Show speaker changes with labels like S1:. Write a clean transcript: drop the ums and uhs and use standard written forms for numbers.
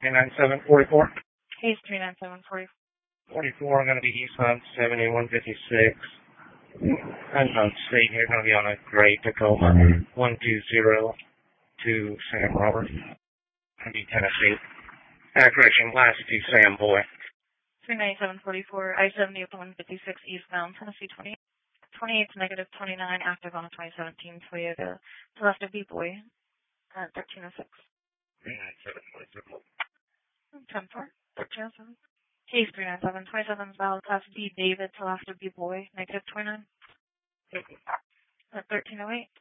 S1: 39744.
S2: Case 39744.
S1: 44, I'm going to be eastbound 7156. Unknown state here, going to be on a gray Tacoma 120 to Sam Robert. Going to be Tennessee. Correction, last to Sam Boy.
S2: 39744, I-70 up 156 eastbound, Tennessee 28 to negative 29, active on a 2017 Toyota to left of B-Boy at 1306.
S1: 39744.
S2: 10-4, 1307. Case 397, 27 valid class D, David to left of B-Boy, negative 29 at 1308.